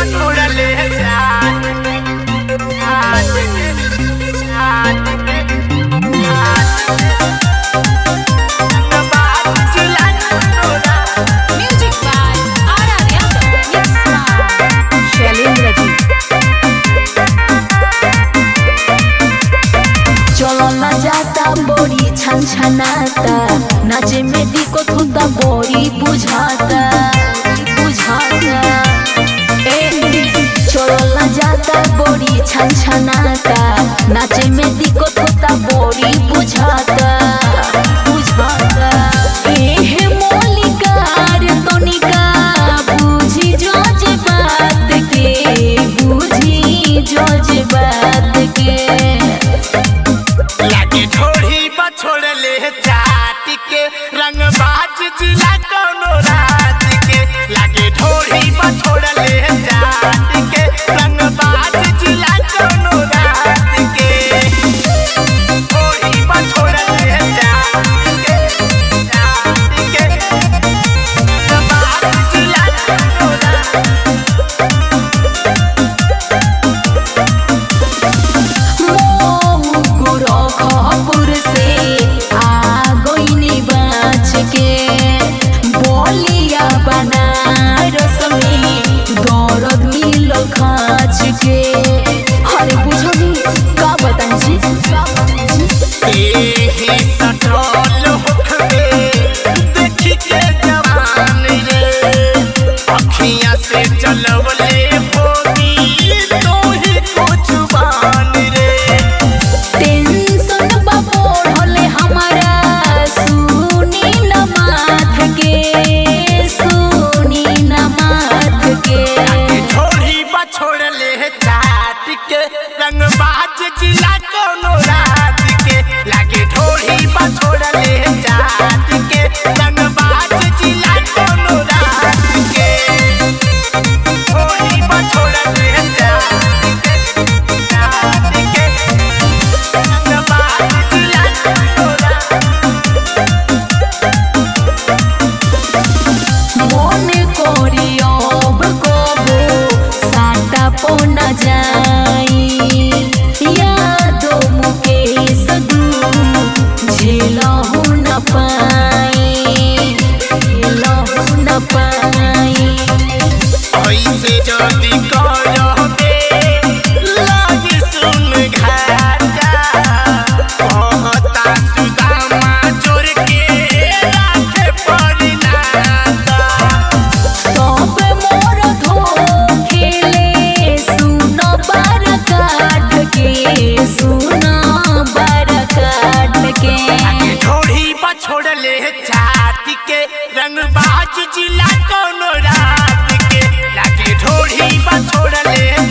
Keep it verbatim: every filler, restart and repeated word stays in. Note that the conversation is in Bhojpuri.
छोड़ले जात जात जात Music by Arya Shailendra ji. चलो न जाता बोरी छन छनाता, नाचे में दिक्कत होता बोरी बुझाता बुझाता। ए चलो न जाता बोरी छन छनाता, नाचे में दिक्कत होता बोरी बुझाता बुझाता। एहे मौलिकार तनिका बुझी जोज बात के, बुझी जोज बात के। लागे ढोढ़ी बा छोड़ले जात के, रंगबाज जिला कोनो रात के। लागे ढोढ़ी बा छोड़ले जात के, रंगबाज जिला कोनो रात के। ढोढ़ी बा छोड़ले जात के जात के, रंगबाज जिला कोनो रात खपुर से आ गईनी बाच के, बोलिया बनारस में दौरद मिलो खाच के। अरे बुझली का बताई जी एही सटल होखबे देखी के जवान रे, अखियां से चलवले होगी तोही कुछ बान रे। टेंशन बा बढ़ले हमारा, सुनी न माथ के सुनी न माथ के। ढोढ़ी बा छोड़ले जात के, रंगबाज जिला कोनो रात के। लागे ढोढ़ी बा छोड़ले जात के, रंगबाज जिला कोनो रात के। ढोढ़ी बा छोड़ले जात के जात के, रंगबाज जिला कोनो रात मन करी अब कबो साटा पोना जाई, यादो मुकेश दू झेलहु न पाई झेलहु न पाई। ऐसे जल्दी करबे लागे सुन घाटा, कहता सुदामा जोर के राखे पड़ी नाता। सब मोर धोखेले सुन बार काट के सुन बार काट के। ढोढ़ी बा छोड़ले जात के, रंगबाज जिला कोनो रात के। लागे ढोढ़ी बा छोड़ले